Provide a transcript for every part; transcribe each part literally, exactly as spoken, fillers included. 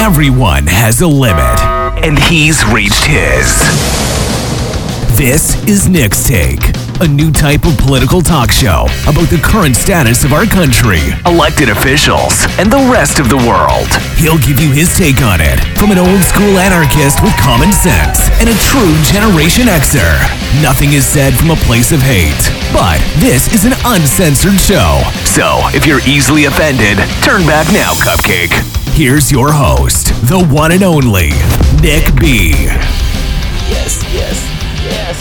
Everyone has a limit, and he's reached his. This is Nick's Take, a new type of political talk show about the current status of our country, elected officials, and the rest of the world. He'll give you his take on it, from an old-school anarchist with common sense and a true Generation Xer. Nothing is said from a place of hate, but this is an uncensored show. So, if you're easily offended, turn back now, Cupcake. Here's your host, the one and only, Nick B. Yes, yes, yes.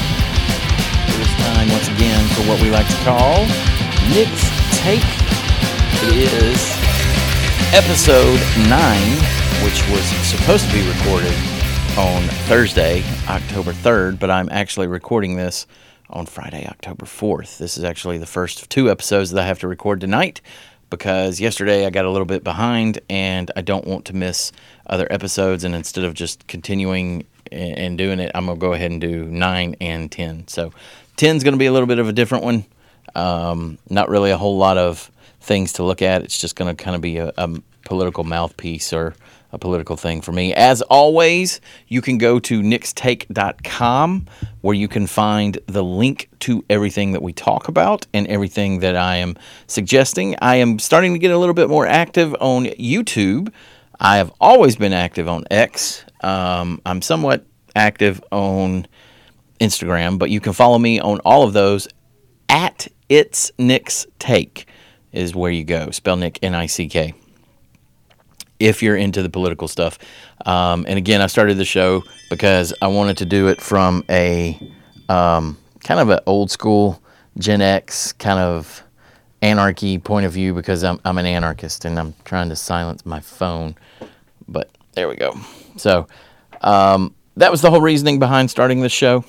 It is time once again for what we like to call Nick's Take. It is episode nine, which was supposed to be recorded on Thursday, October third, but I'm actually recording this on Friday, October fourth. This is actually the first of two episodes that I have to record tonight, because yesterday I got a little bit behind and I don't want to miss other episodes, and instead of just continuing and doing it, I'm going to go ahead and do nine and ten. So ten is going to be a little bit of a different one. Um, not really a whole lot of things to look at. It's just going to kind of be a, a political mouthpiece or a political thing for me. As always, you can go to nicks take dot com, where you can find the link to everything that we talk about and everything that I am suggesting. I am starting to get a little bit more active on YouTube. I have always been active on X. Um, I'm somewhat active on Instagram, but you can follow me on all of those at It's Nick's Take is where you go. Spell Nick, N I C K. If you're into the political stuff. Um, and again, I started the show because I wanted to do it from a um, kind of an old school Gen X kind of anarchy point of view, because I'm, I'm an anarchist and I'm trying to silence my phone. But there we go. So um, that was the whole reasoning behind starting this show.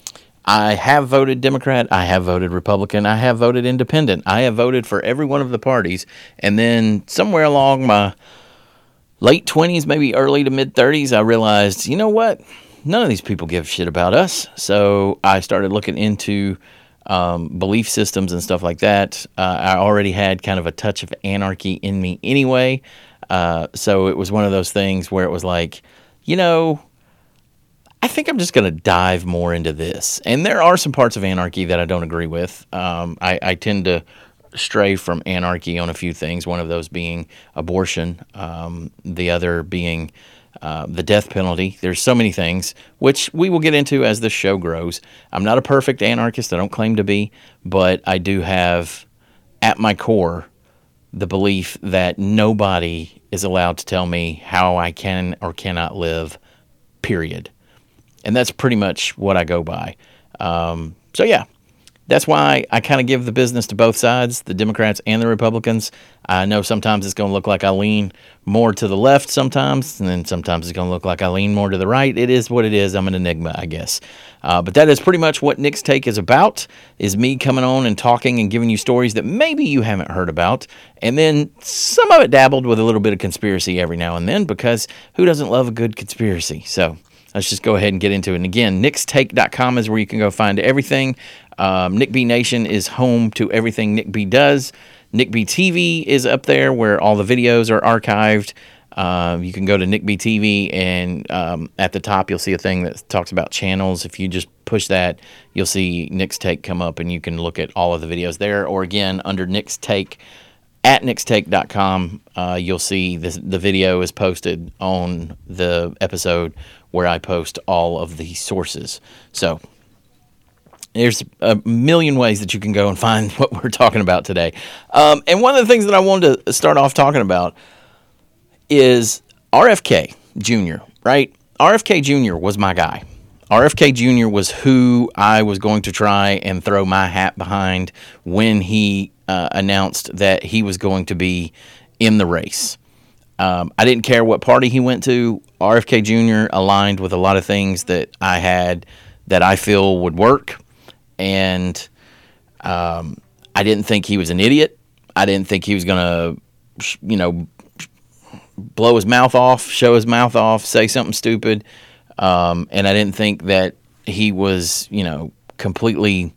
I have voted Democrat. I have voted Republican. I have voted Independent. I have voted for every one of the parties. And then somewhere along my late twenties, maybe early to mid-thirties, I realized, you know what? None of these people give a shit about us. So I started looking into um, belief systems and stuff like that. Uh, I already had kind of a touch of anarchy in me anyway. Uh, so it was one of those things where it was like, you know, I think I'm just going to dive more into this. And there are some parts of anarchy that I don't agree with. Um, I, I tend to stray from anarchy on a few things, one of those being abortion, um, the other being uh, the death penalty. There's so many things, which we will get into as the show grows. I'm not a perfect anarchist. I don't claim to be, but I do have, at my core, the belief that nobody is allowed to tell me how I can or cannot live, period. And that's pretty much what I go by. Um, so, yeah. That's why I kind of give the business to both sides, the Democrats and the Republicans. I know sometimes it's going to look like I lean more to the left sometimes, and then sometimes it's going to look like I lean more to the right. It is what it is. I'm an enigma, I guess. Uh, but that is pretty much what Nick's Take is about, is me coming on and talking and giving you stories that maybe you haven't heard about. And then some of it dabbled with a little bit of conspiracy every now and then, because who doesn't love a good conspiracy? So let's just go ahead and get into it. And again, nicks take dot com is where you can go find everything. Um, Nick B Nation is home to everything Nick B does. Nick B T V is up there where all the videos are archived. Um, you can go to Nick B T V, and um, at the top you'll see a thing that talks about channels. If you just push that, you'll see Nick's Take come up, and you can look at all of the videos there. Or again, under Nick's Take, at nicks take dot com, uh, you'll see this, the video is posted on the episode where I post all of the sources. So there's a million ways that you can go and find what we're talking about today. Um, and one of the things that I wanted to start off talking about is R F K Junior, right? R F K Junior was my guy. R F K Junior was who I was going to try and throw my hat behind when he uh, announced that he was going to be in the race. Um, I didn't care what party he went to. R F K Junior aligned with a lot of things that I had that I feel would work. And um, I didn't think he was an idiot. I didn't think he was going to, you know, blow his mouth off, show his mouth off, say something stupid. Um, and I didn't think that he was, you know, completely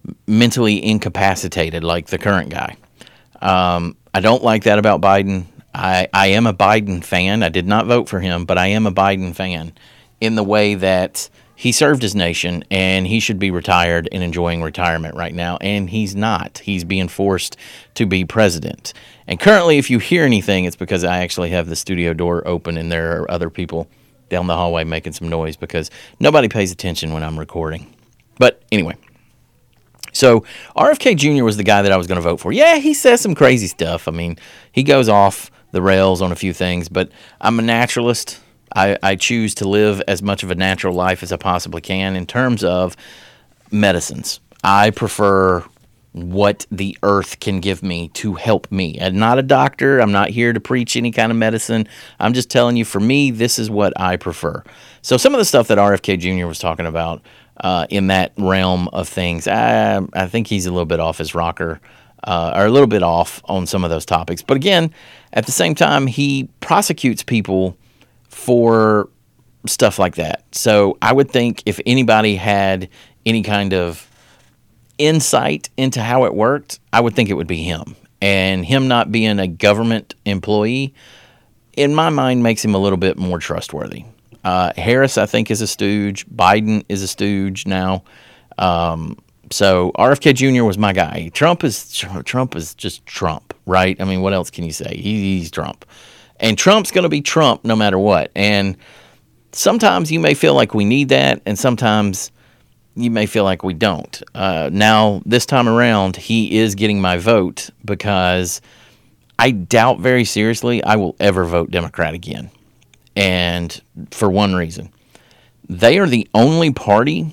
mentally incapacitated like the current guy. Um, I don't like that about Biden. I, I am a Biden fan. I did not vote for him, but I am a Biden fan in the way that he served his nation and he should be retired and enjoying retirement right now. And he's not. He's being forced to be president. And currently, if you hear anything, it's because I actually have the studio door open and there are other people down the hallway making some noise because nobody pays attention when I'm recording. But anyway. So R F K Junior was the guy that I was going to vote for. Yeah, he says some crazy stuff. I mean, he goes off the rails on a few things, but I'm a naturalist. I, I choose to live as much of a natural life as I possibly can in terms of medicines. I prefer what the earth can give me to help me. I'm not a doctor. I'm not here to preach any kind of medicine. I'm just telling you, for me, this is what I prefer. So some of the stuff that R F K Junior was talking about Uh, in that realm of things, I, I think he's a little bit off his rocker, uh, or a little bit off on some of those topics. But again, at the same time, he prosecutes people for stuff like that. So I would think if anybody had any kind of insight into how it worked, I would think it would be him. And him not being a government employee, in my mind, makes him a little bit more trustworthy. Uh, Harris, I think, is a stooge. Biden is a stooge now. Um, so R F K Junior was my guy. Trump is Trump is just Trump, right? I mean, what else can you say? He, he's Trump. And Trump's going to be Trump no matter what. And sometimes you may feel like we need that, and sometimes you may feel like we don't. Uh, now, this time around, he is getting my vote because I doubt very seriously I will ever vote Democrat again. And for one reason, they are the only party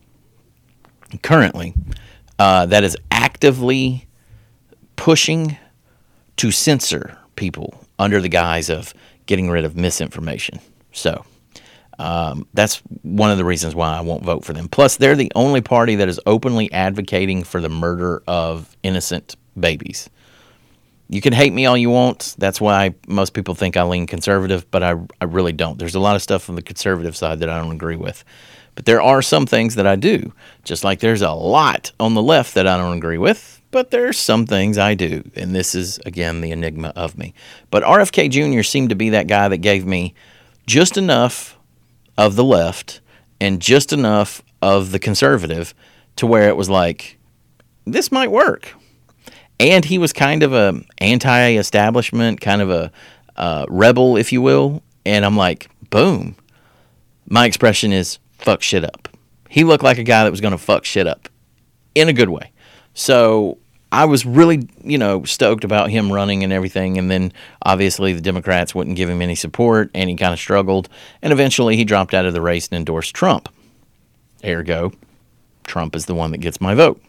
currently uh, that is actively pushing to censor people under the guise of getting rid of misinformation. So um, that's one of the reasons why I won't vote for them. Plus, they're the only party that is openly advocating for the murder of innocent babies. You can hate me all you want. That's why most people think I lean conservative, but I, I really don't. There's a lot of stuff on the conservative side that I don't agree with. But there are some things that I do, just like there's a lot on the left that I don't agree with, but there's some things I do. And this is, again, the enigma of me. But R F K Junior seemed to be that guy that gave me just enough of the left and just enough of the conservative to where it was like, this might work. And he was kind of a anti-establishment, kind of a uh, rebel, if you will. And I'm like, boom. My expression is fuck shit up. He looked like a guy that was going to fuck shit up in a good way. So I was really, you know, stoked about him running and everything. And then obviously the Democrats wouldn't give him any support, and he kind of struggled. And eventually he dropped out of the race and endorsed Trump. Ergo, Trump is the one that gets my vote.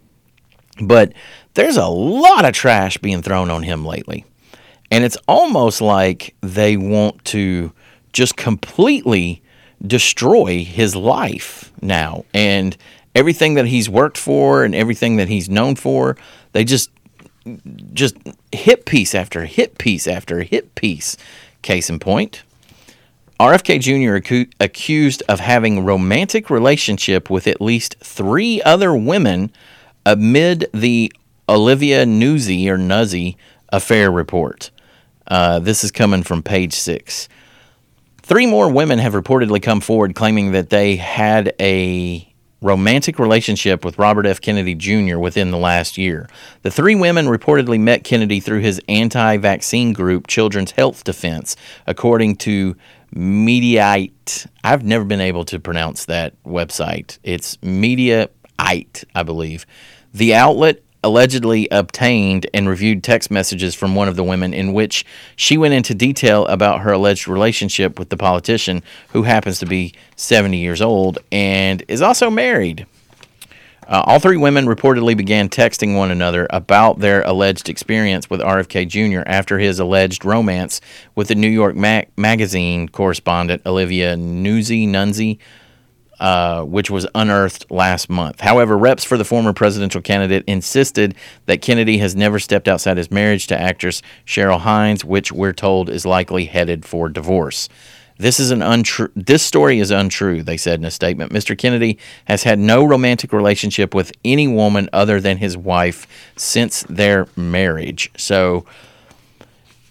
But there's a lot of trash being thrown on him lately. And it's almost like they want to just completely destroy his life now. And everything that he's worked for and everything that he's known for, they just, just hit piece after hit piece after hit piece. Case in point, R F K Junior acu- accused of having a romantic relationship with at least three other women amid the Olivia Nuzzi or Nuzzi affair report. Uh, this is coming from page six. Three more women have reportedly come forward claiming that they had a romantic relationship with Robert F. Kennedy Junior within the last year. The three women reportedly met Kennedy through his anti-vaccine group, Children's Health Defense, according to Mediaite. I've never been able to pronounce that website. It's Mediaite, I believe. The outlet allegedly obtained and reviewed text messages from one of the women in which she went into detail about her alleged relationship with the politician, who happens to be seventy years old and is also married. Uh, all three women reportedly began texting one another about their alleged experience with R F K Junior after his alleged romance with the New York Ma- Magazine correspondent Olivia Nuzzi, Nunzi, Uh, which was unearthed last month. However, reps for the former presidential candidate insisted that Kennedy has never stepped outside his marriage to actress Cheryl Hines, which we're told is likely headed for divorce. This is an untrue. This story is untrue, they said in a statement. Mister Kennedy has had no romantic relationship with any woman other than his wife since their marriage. So,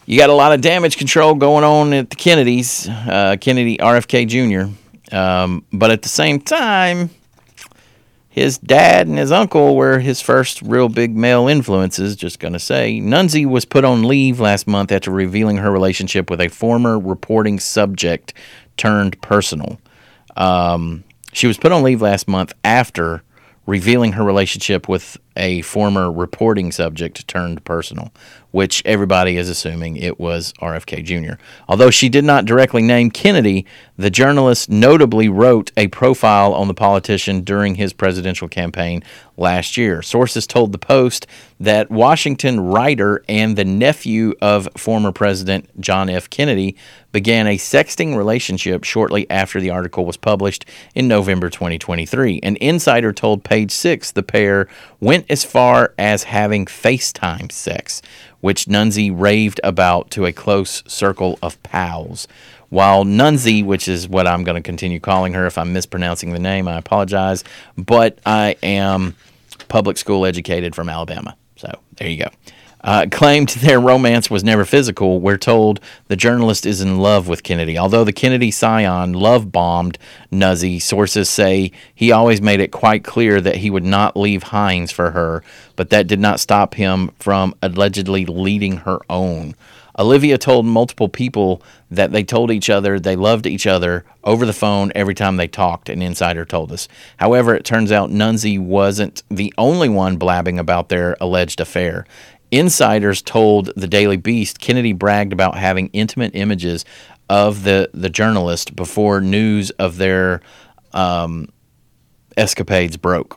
you got a lot of damage control going on at the Kennedys, uh, Kennedy R F K Junior Um, but at the same time, his dad and his uncle were his first real big male influences, just going to say. Nunzi was put on leave last month after revealing her relationship with a former reporting subject turned personal. Um, she was put on leave last month after revealing her relationship with a former reporting subject turned personal, which everybody is assuming it was R F K Junior Although she did not directly name Kennedy, the journalist notably wrote a profile on the politician during his presidential campaign last year. Sources told the Post that Washington writer and the nephew of former President John F. Kennedy began a sexting relationship shortly after the article was published in November twenty twenty-three. An insider told Page Six the pair went as far as having FaceTime sex, which Nunzi raved about to a close circle of pals. While Nunzi, which is what I'm going to continue calling her, if I'm mispronouncing the name, I apologize, but I am public school educated from Alabama, so there you go. Uh, claimed their romance was never physical. We're told the journalist is in love with Kennedy. Although the Kennedy scion love-bombed Nunzi, sources say he always made it quite clear that he would not leave Hines for her, but that did not stop him from allegedly leading her own. Olivia told multiple people that they told each other they loved each other over the phone every time they talked, an insider told us. However, it turns out Nunzi wasn't the only one blabbing about their alleged affair. Insiders told the Daily Beast Kennedy bragged about having intimate images of the, the journalist before news of their um, escapades broke.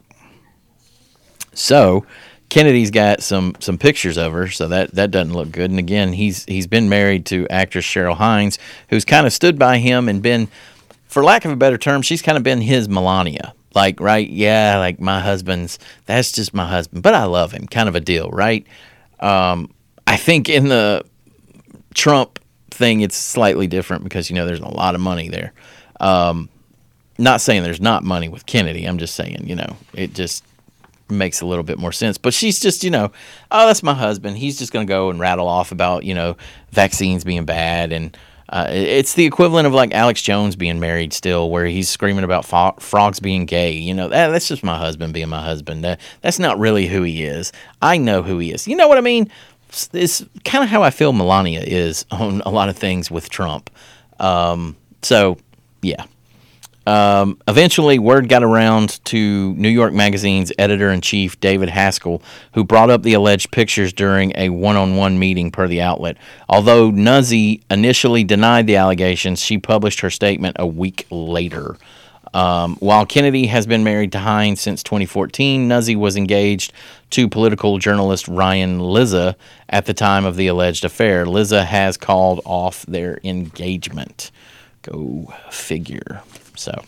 So Kennedy's got some some pictures of her, so that, that doesn't look good. And again, he's he's been married to actress Cheryl Hines, who's kind of stood by him and been, for lack of a better term, she's kind of been his Melania. Like, right, yeah, like my husband's, that's just my husband, but I love him, kind of a deal, right? Um, I think in the Trump thing, it's slightly different because, you know, there's a lot of money there. Um, not saying there's not money with Kennedy. I'm just saying, you know, it just makes a little bit more sense. But she's just, you know, oh, that's my husband. He's just going to go and rattle off about, you know, vaccines being bad. And uh, it's the equivalent of like Alex Jones being married still, where he's screaming about fo- frogs being gay. You know, that, that's just my husband being my husband. That, that's not really who he is. I know who he is. You know what I mean? It's kind of how I feel Melania is on a lot of things with Trump. Um, so, yeah. Um, eventually, word got around to New York Magazine's editor-in-chief, David Haskell, who brought up the alleged pictures during a one-on-one meeting per the outlet. Although Nunzi initially denied the allegations, she published her statement a week later. Um, while Kennedy has been married to Hines since twenty fourteen, Nunzi was engaged to political journalist Ryan Lizza at the time of the alleged affair. Lizza has called off their engagement. Go figure. So,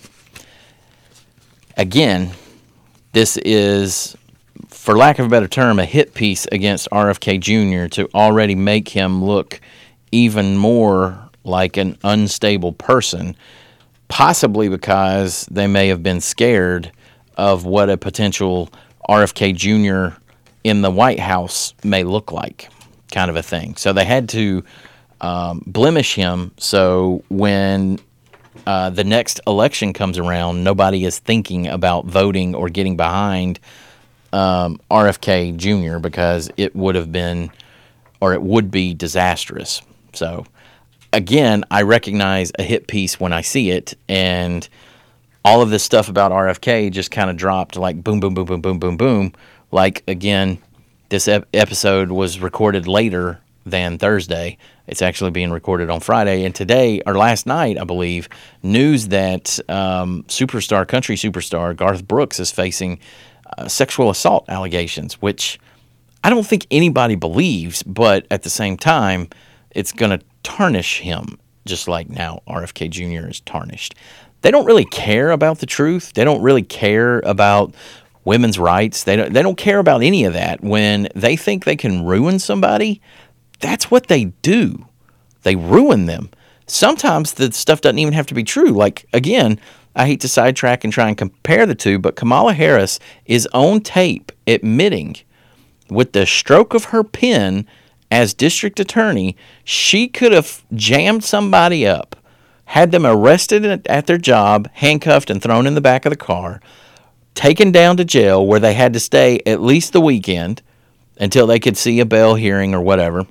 again, this is, for lack of a better term, a hit piece against R F K Junior to already make him look even more like an unstable person, possibly because they may have been scared of what a potential R F K Junior in the White House may look like, kind of a thing. So they had to um, blemish him so when Uh, the next election comes around, nobody is thinking about voting or getting behind um, R F K Junior because it would have been, or it would be disastrous. So, again, I recognize a hit piece when I see it, and all of this stuff about R F K just kind of dropped like boom, boom, boom, boom, boom, boom, boom. Like, again, this ep- episode was recorded later than Thursday. It's actually being recorded on Friday. And today, or last night, I believe, news that um, superstar, country superstar Garth Brooks is facing uh, sexual assault allegations, which I don't think anybody believes, but at the same time, it's going to tarnish him, just like now R F K Junior is tarnished. They don't really care about the truth. They don't really care about women's rights. They don't, they don't care about any of that. When they think they can ruin somebody, that's what they do. They ruin them. Sometimes the stuff doesn't even have to be true. Like, again, I hate to sidetrack and try and compare the two, but Kamala Harris is on tape admitting with the stroke of her pen as district attorney, she could have jammed somebody up, had them arrested at their job, handcuffed and thrown in the back of the car, taken down to jail where they had to stay at least the weekend until they could see a bail hearing or whatever,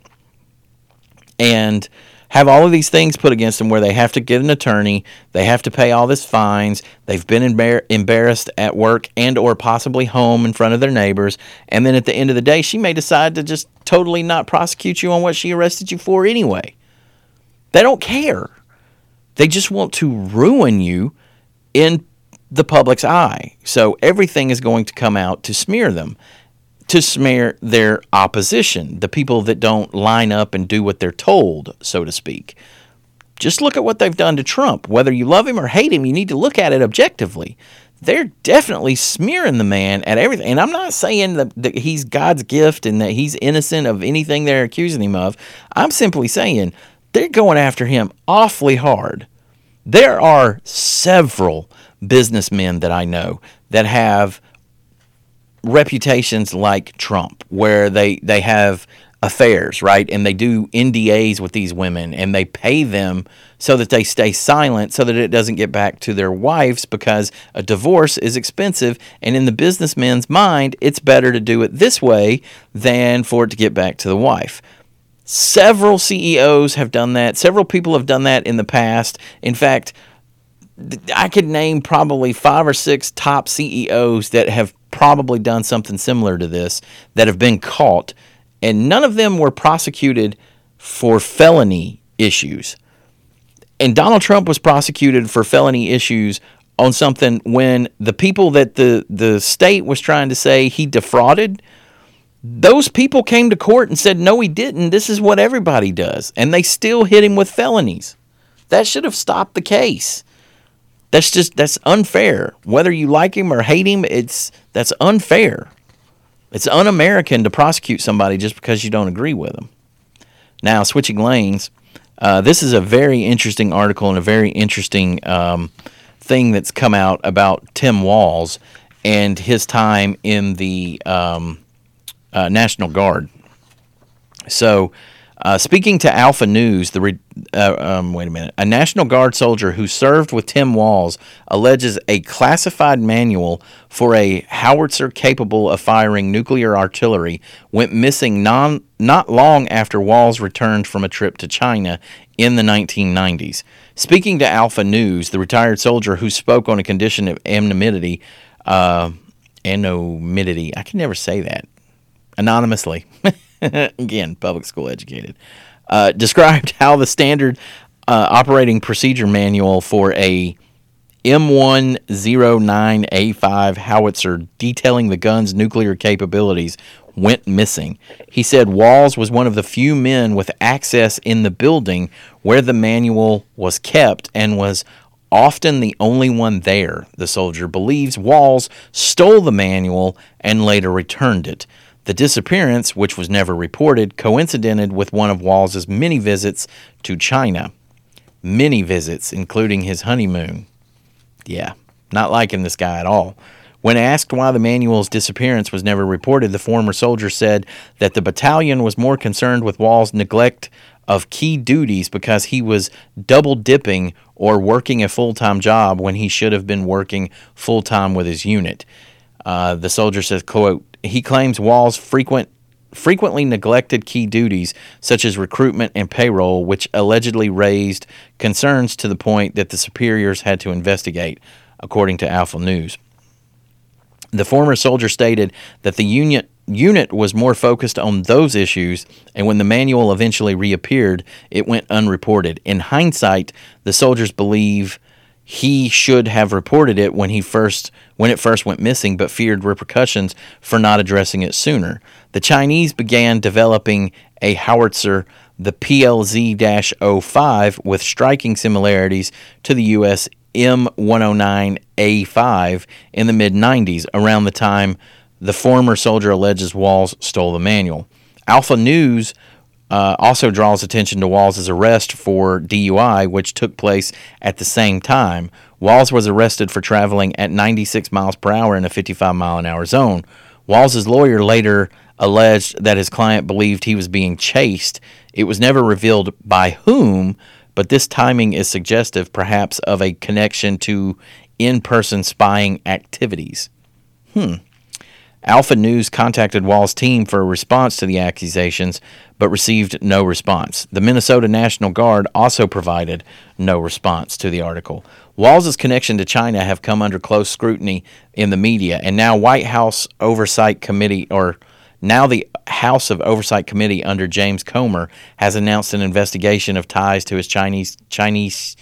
and have all of these things put against them where they have to get an attorney, they have to pay all this fines, they've been embar- embarrassed at work and or possibly home in front of their neighbors, and then at the end of the day, she may decide to just totally not prosecute you on what she arrested you for anyway. They don't care. They just want to ruin you in the public's eye. So everything is going to come out to smear them, to smear their opposition, the people that don't line up and do what they're told, so to speak. Just look at what they've done to Trump. Whether you love him or hate him, you need to look at it objectively. They're definitely smearing the man at everything. And I'm not saying that, that he's God's gift and that he's innocent of anything they're accusing him of. I'm simply saying they're going after him awfully hard. There are several businessmen that I know that have reputations like Trump, where they, they have affairs, right? And they do N D As with these women, and they pay them so that they stay silent so that it doesn't get back to their wives, because a divorce is expensive, and in the businessman's mind, it's better to do it this way than for it to get back to the wife. Several C E Os have done that. Several people have done that in the past. In fact, I could name probably five or six top C E Os that have probably done something similar to this, that have been caught, and none of them were prosecuted for felony issues. And Donald Trump was prosecuted for felony issues on something when the people that the, the state was trying to say he defrauded, those people came to court and said, no, he didn't. This is what everybody does. And they still hit him with felonies. That should have stopped the case. That's just, that's unfair. Whether you like him or hate him, it's that's unfair. It's un-American to prosecute somebody just because you don't agree with them. Now, switching lanes, uh, this is a very interesting article and a very interesting um, thing that's come out about Tim Walz and his time in the um, uh, National Guard. So, Uh, speaking to Alpha News, the re- uh, um, wait a minute, a National Guard soldier who served with Tim Walz alleges a classified manual for a howitzer capable of firing nuclear artillery went missing non- not long after Walz returned from a trip to China in the nineteen nineties. Speaking to Alpha News, the retired soldier who spoke on a condition of anonymity, uh, anonymity, I can never say that, anonymously. Again, public school educated, uh, described how the standard uh, operating procedure manual for a M one oh nine A five howitzer detailing the gun's nuclear capabilities went missing. He said Walz was one of the few men with access in the building where the manual was kept and was often the only one there. The soldier believes Walz stole the manual and later returned it. The disappearance, which was never reported, coincided with one of Walz's many visits to China. Many visits, including his honeymoon. Yeah, not liking this guy at all. When asked why the manual's disappearance was never reported, the former soldier said that the battalion was more concerned with Walz's neglect of key duties because he was double dipping or working a full-time job when he should have been working full-time with his unit. Uh, the soldier says, quote, he claims Walz frequent, frequently neglected key duties such as recruitment and payroll, which allegedly raised concerns to the point that the superiors had to investigate, according to Alpha News. The former soldier stated that the unit, unit was more focused on those issues, and when the manual eventually reappeared, it went unreported. In hindsight, the soldiers believe he should have reported it when he first when it first went missing, but feared repercussions for not addressing it sooner. The Chinese began developing a howitzer, the P L Z oh five, with striking similarities to the U S M one oh nine A five in the mid nineties, around the time the former soldier alleges Walz stole the manual. Alpha News Uh, also draws attention to Walz's arrest for D U I, which took place at the same time. Walz was arrested for traveling at ninety-six miles per hour in a fifty-five mile an hour zone. Walz's lawyer later alleged that his client believed he was being chased. It was never revealed by whom, but this timing is suggestive, perhaps, of a connection to in-person spying activities. Hmm. Alpha News contacted Wall's team for a response to the accusations, but received no response. The Minnesota National Guard also provided no response to the article. Wall's connection to China have come under close scrutiny in the media, and now White House Oversight Committee, or now the House of Oversight Committee under James Comer, has announced an investigation of ties to his Chinese Chinese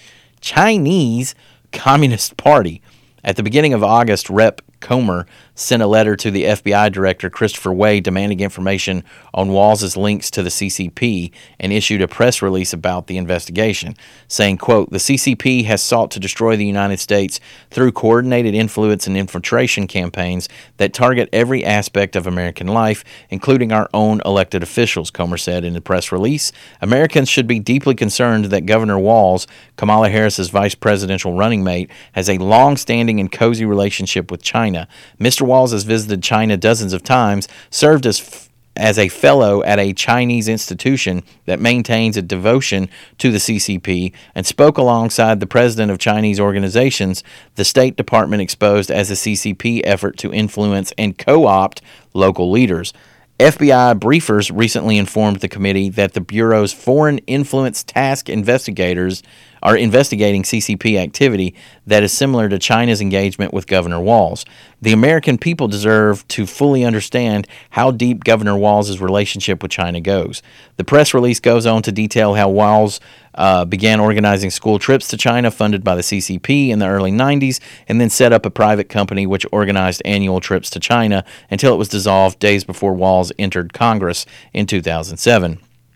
Chinese Communist Party. At the beginning of August, Representative Comer sent a letter to the F B I Director Christopher Wray demanding information on Walls' links to the C C P and issued a press release about the investigation, saying, quote, "The C C P has sought to destroy the United States through coordinated influence and infiltration campaigns that target every aspect of American life, including our own elected officials," Comer said in the press release. Americans should be deeply concerned that Governor Walls, Kamala Harris's vice presidential running mate, has a long-standing and cozy relationship with China. Mister Walls has visited China dozens of times, served as f- as a fellow at a Chinese institution that maintains a devotion to the C C P, and spoke alongside the president of Chinese organizations the State Department exposed as a C C P effort to influence and co-opt local leaders. F B I briefers recently informed the committee that the Bureau's Foreign Influence Task investigators are investigating C C P activity that is similar to China's engagement with Governor Walls. The American people deserve to fully understand how deep Governor Walls' relationship with China goes. The press release goes on to detail how Walls uh, began organizing school trips to China funded by the C C P in the early nineties, and then set up a private company which organized annual trips to China until it was dissolved days before Walls entered Congress in two thousand seven.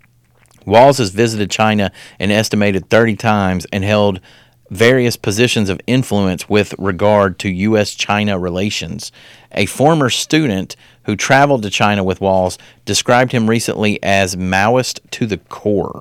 Walls has visited China an estimated thirty times and held various positions of influence with regard to U S China relations. A former student who traveled to China with Walls described him recently as Maoist to the core.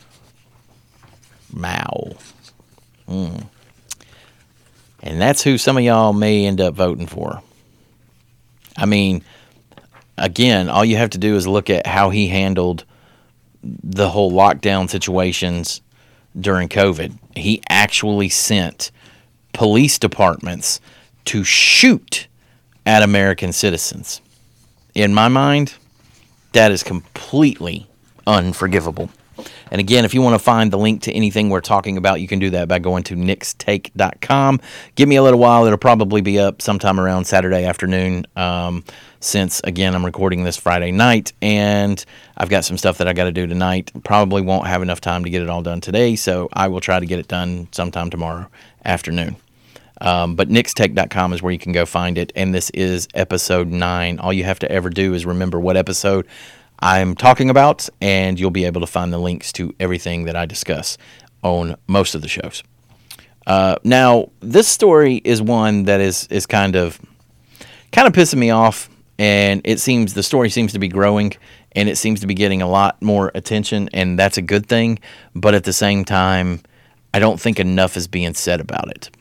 Mao. Mm. And that's who some of y'all may end up voting for. I mean, again, all you have to do is look at how he handled the whole lockdown situations during COVID. He actually sent police departments to shoot at American citizens. In my mind, that is completely unforgivable. And again, if you want to find the link to anything we're talking about, you can do that by going to nix take dot com. Give me a little while. It'll probably be up sometime around Saturday afternoon, um, since, again, I'm recording this Friday night, and I've got some stuff that I got to do tonight. Probably won't have enough time to get it all done today, so I will try to get it done sometime tomorrow afternoon. Um, but nix take dot com is where you can go find it, and this is episode nine. All you have to ever do is remember what episode I'm talking about, and you'll be able to find the links to everything that I discuss on most of the shows. Uh, now, this story is one that is is kind of kind of pissing me off, and it seems the story seems to be growing, and it seems to be getting a lot more attention, and that's a good thing. But at the same time, I don't think enough is being said about it.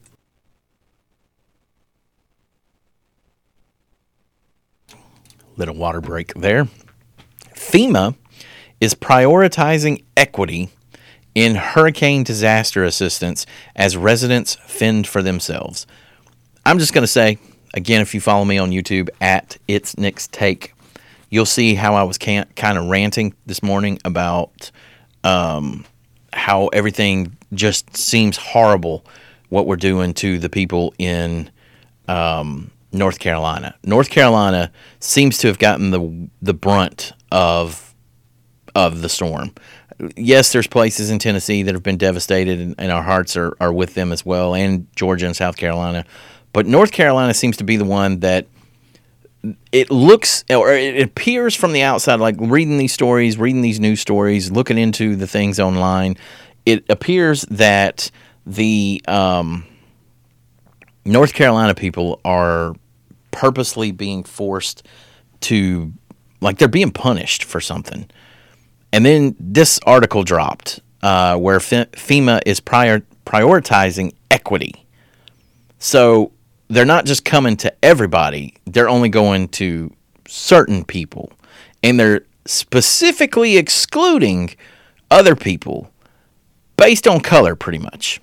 Little water break there. FEMA is prioritizing equity in hurricane disaster assistance as residents fend for themselves. I'm just going to say, again, if you follow me on YouTube at It's Nick's Take, you'll see how I was can- kind of ranting this morning about um, how everything just seems horrible, what we're doing to the people in um, North Carolina. North Carolina seems to have gotten the the brunt of of the storm. Yes, there's places in Tennessee that have been devastated, and, and our hearts are, are with them as well, and Georgia and South Carolina. But North Carolina seems to be the one that it looks, or it appears from the outside, like reading these stories, reading these news stories, looking into the things online, it appears that the um, North Carolina people are purposely being forced to, like, they're being punished for something. And then this article dropped uh, where FEMA is prior, prioritizing equity. So they're not just coming to everybody. They're only going to certain people, and they're specifically excluding other people based on color, pretty much.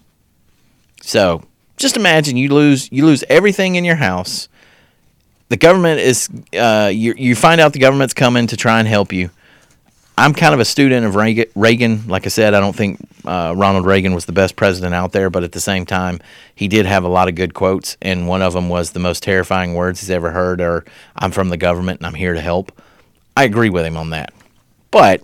So just imagine you lose you lose everything in your house. The government is uh, you you find out the government's coming to try and help you. I'm kind of a student of Reagan. Like I said, I don't think uh, Ronald Reagan was the best president out there, but at the same time, he did have a lot of good quotes, and one of them was the most terrifying words he's ever heard, or "I'm from the government and I'm here to help." I agree with him on that. But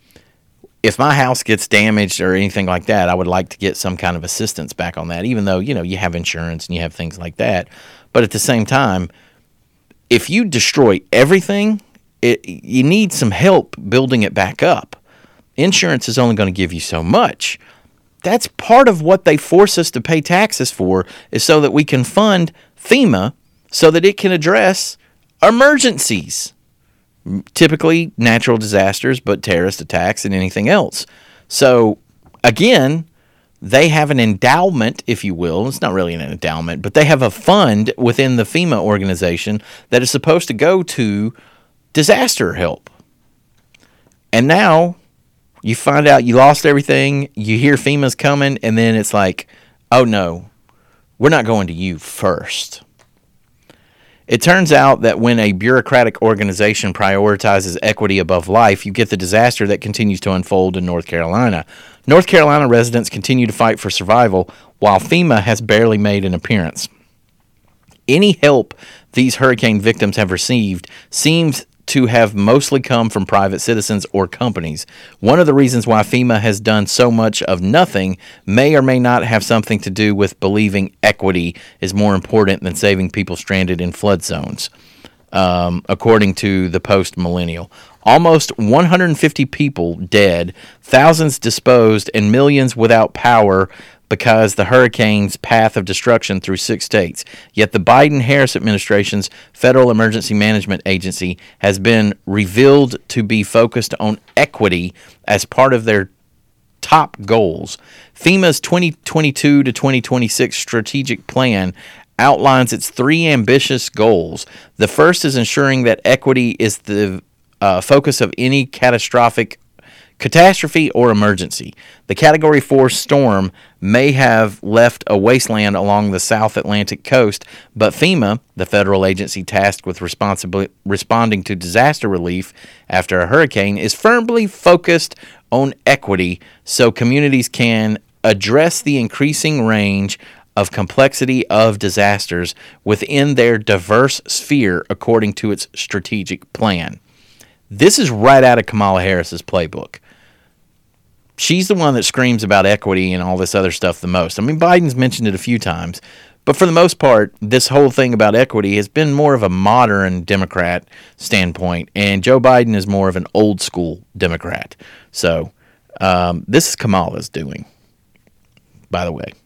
if my house gets damaged or anything like that, I would like to get some kind of assistance back on that, even though, you know, you have insurance and you have things like that. But at the same time, if you destroy everything, It, you need some help building it back up. Insurance is only going to give you so much. That's part of what they force us to pay taxes for, is so that we can fund FEMA so that it can address emergencies. Typically natural disasters, but terrorist attacks and anything else. So, again, they have an endowment, if you will. It's not really an endowment, but they have a fund within the FEMA organization that is supposed to go to disaster help. And now you find out you lost everything, you hear FEMA's coming, and then it's like, oh no, we're not going to you first. It turns out that when a bureaucratic organization prioritizes equity above life, you get the disaster that continues to unfold in North Carolina. North Carolina residents continue to fight for survival, while FEMA has barely made an appearance. Any help these hurricane victims have received seems to have mostly come from private citizens or companies. One of the reasons why FEMA has done so much of nothing may or may not have something to do with believing equity is more important than saving people stranded in flood zones, um, according to the Post-Millennial. Almost one hundred fifty people dead, thousands disposed, and millions without power because the hurricane's path of destruction through six states. Yet the Biden-Harris administration's Federal Emergency Management Agency has been revealed to be focused on equity as part of their top goals. FEMA's twenty twenty-two to twenty twenty-six strategic plan outlines its three ambitious goals. The first is ensuring that equity is the uh, focus of any catastrophic catastrophe or emergency. The Category four storm may have left a wasteland along the South Atlantic coast, but FEMA, the federal agency tasked with responsibi- responding to disaster relief after a hurricane, is firmly focused on equity so communities can address the increasing range of complexity of disasters within their diverse sphere according to its strategic plan. This is right out of Kamala Harris's playbook. She's the one that screams about equity and all this other stuff the most. I mean, Biden's mentioned it a few times, but for the most part, this whole thing about equity has been more of a modern Democrat standpoint, and Joe Biden is more of an old school Democrat. So um, this is Kamala's doing, by the way.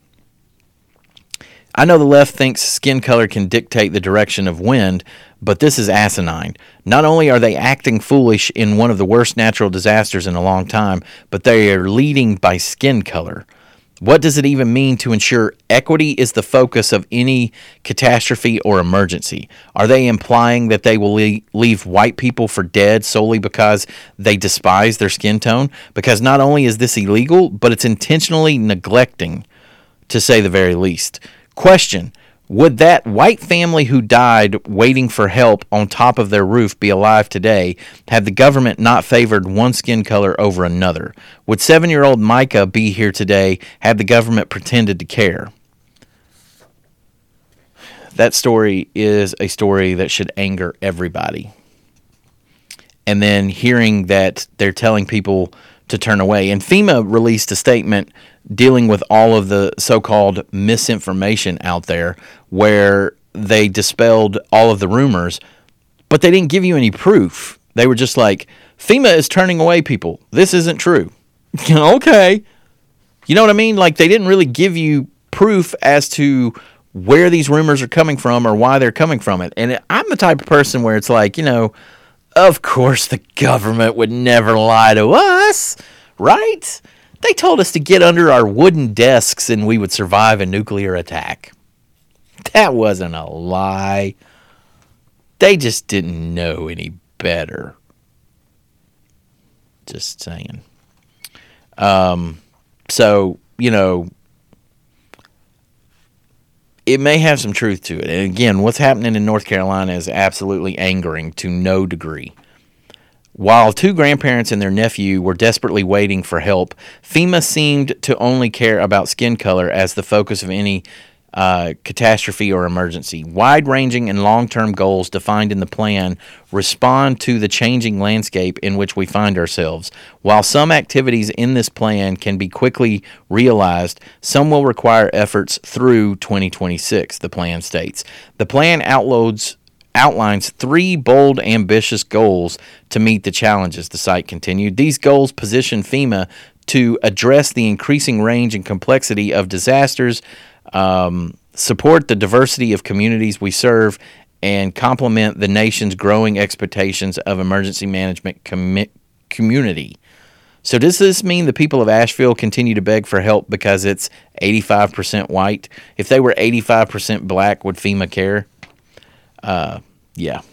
I know the left thinks skin color can dictate the direction of wind, but this is asinine. Not only are they acting foolish in one of the worst natural disasters in a long time, but they are leading by skin color. What does it even mean to ensure equity is the focus of any catastrophe or emergency? Are they implying that they will leave white people for dead solely because they despise their skin tone? Because not only is this illegal, but it's intentionally neglecting, to say the very least. Question: would that white family who died waiting for help on top of their roof be alive today had the government not favored one skin color over another? Would seven-year-old Micah be here today had the government pretended to care? That story is a story that should anger everybody. And then hearing that they're telling people to turn away. And FEMA released a statement dealing with all of the so-called misinformation out there where they dispelled all of the rumors, but they didn't give you any proof. They were just like, FEMA is turning away people. This isn't true. Okay. You know what I mean? Like, they didn't really give you proof as to where these rumors are coming from or why they're coming from it. And I'm the type of person where it's like, you know, of course the government would never lie to us, right? They told us to get under our wooden desks and we would survive a nuclear attack. That wasn't a lie. They just didn't know any better. Just saying. Um, so, you know, it may have some truth to it. And again, what's happening in North Carolina is absolutely angering to no degree. While two grandparents and their nephew were desperately waiting for help, FEMA seemed to only care about skin color as the focus of any uh, catastrophe or emergency. Wide-ranging and long-term goals defined in the plan respond to the changing landscape in which we find ourselves. While some activities in this plan can be quickly realized, some will require efforts through twenty twenty-six, the plan states. The plan outloads outlines three bold, ambitious goals to meet the challenges, the site continued. These goals position FEMA to address the increasing range and complexity of disasters, um, support the diversity of communities we serve, and complement the nation's growing expectations of emergency management com- community. So does this mean the people of Asheville continue to beg for help because it's eighty-five percent white? If they were eighty-five percent black, would FEMA care? Uh, yeah.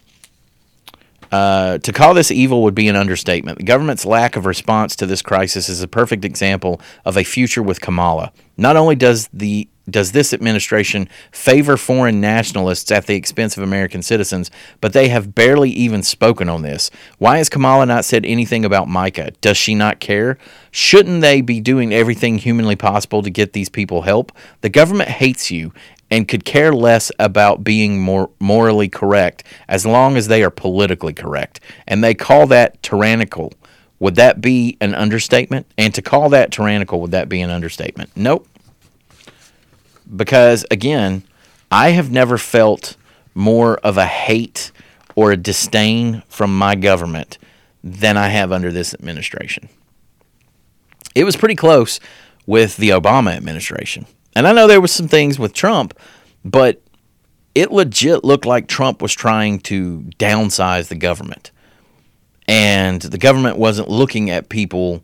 Uh, to call this evil would be an understatement. The government's lack of response to this crisis is a perfect example of a future with Kamala. Not only does the does this administration favor foreign nationalists at the expense of American citizens, but they have barely even spoken on this. Why has Kamala not said anything about Micah? Does she not care? Shouldn't they be doing everything humanly possible to get these people help? The government hates you and could care less about being more morally correct as long as they are politically correct. And they call that tyrannical. Would that be an understatement? And to call that tyrannical, would that be an understatement? Nope. Because, again, I have never felt more of a hate or a disdain from my government than I have under this administration. It was pretty close with the Obama administration. And I know there was some things with Trump, but it legit looked like Trump was trying to downsize the government. And the government wasn't looking at people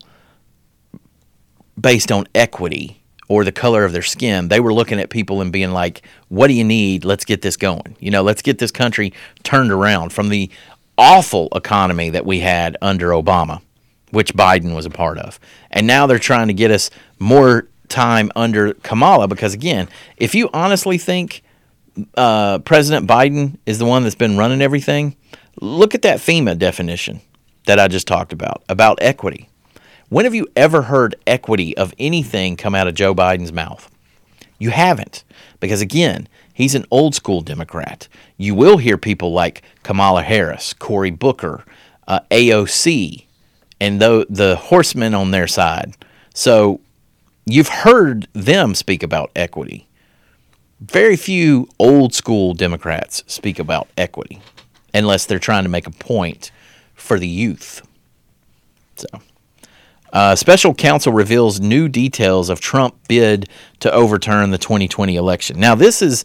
based on equity or the color of their skin. They were looking at people and being like, what do you need? Let's get this going. You know, let's get this country turned around from the awful economy that we had under Obama, which Biden was a part of. And now they're trying to get us more time under Kamala because, again, if you honestly think uh, President Biden is the one that's been running everything, look at that FEMA definition that I just talked about, about equity. When have you ever heard equity of anything come out of Joe Biden's mouth? You haven't, because, again, he's an old school Democrat. You will hear people like Kamala Harris, Cory Booker, uh, A O C, and the, the horsemen on their side. So you've heard them speak about equity. Very few old school Democrats speak about equity unless they're trying to make a point for the youth. So, uh, special counsel reveals new details of Trump bid to overturn the twenty twenty election. Now, this is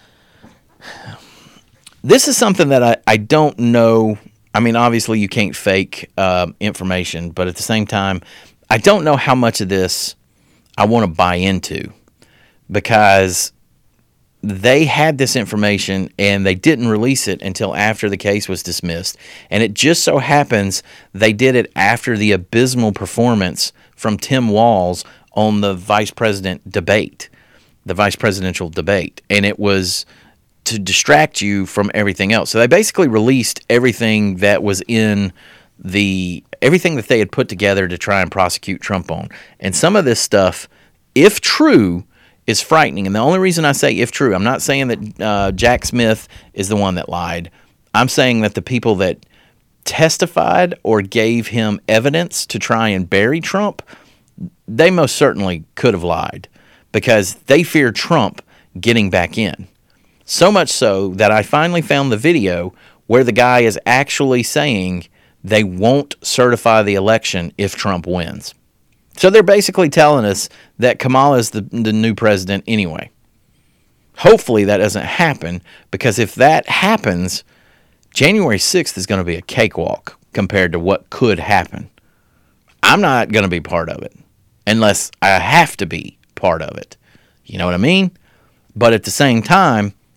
this is something that I, I don't know. I mean, obviously you can't fake uh, information, but at the same time, I don't know how much of this I want to buy into, because they had this information and they didn't release it until after the case was dismissed. And it just so happens they did it after the abysmal performance from Tim Walz on the vice president debate, the vice presidential debate. And it was to distract you from everything else. So they basically released everything that was in the, everything that they had put together to try and prosecute Trump on. And some of this stuff, if true, is frightening. And the only reason I say if true, I'm not saying that uh, Jack Smith is the one that lied. I'm saying that the people that testified or gave him evidence to try and bury Trump, they most certainly could have lied, because they fear Trump getting back in. So much so that I finally found the video where the guy is actually saying they won't certify the election if Trump wins. So they're basically telling us that Kamala is the, the new president anyway. Hopefully that doesn't happen, because if that happens, January sixth is going to be a cakewalk compared to what could happen. I'm not going to be part of it unless I have to be part of it. You know what I mean? But at the same time,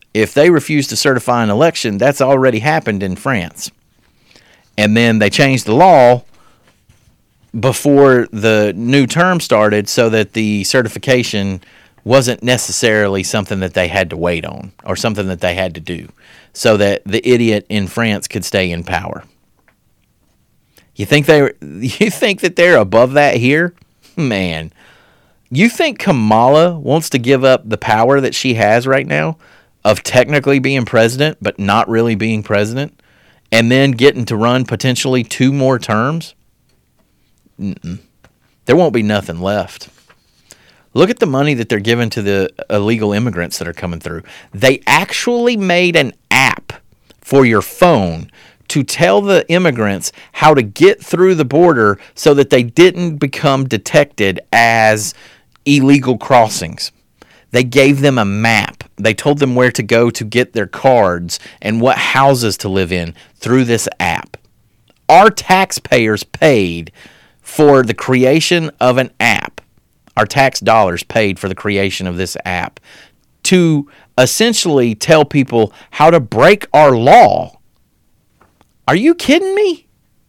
if they refuse to certify an election, that's already happened in France. And then they changed the law before the new term started so that the certification wasn't necessarily something that they had to wait on or something that they had to do so that the idiot in France could stay in power. You think they you think that they're above that here? Man, you think Kamala wants to give up the power that she has right now of technically being president but not really being president and then getting to run potentially two more terms? Mm-mm. There won't be nothing left. Look at the money that they're giving to the illegal immigrants that are coming through. They actually made an app for your phone to tell the immigrants how to get through the border so that they didn't become detected as illegal crossings. They gave them a map. They told them where to go to get their cards and what houses to live in through this app. Our taxpayers paid for the creation of an app. Our tax dollars paid for the creation of this app to essentially tell people how to break our law. Are you kidding me?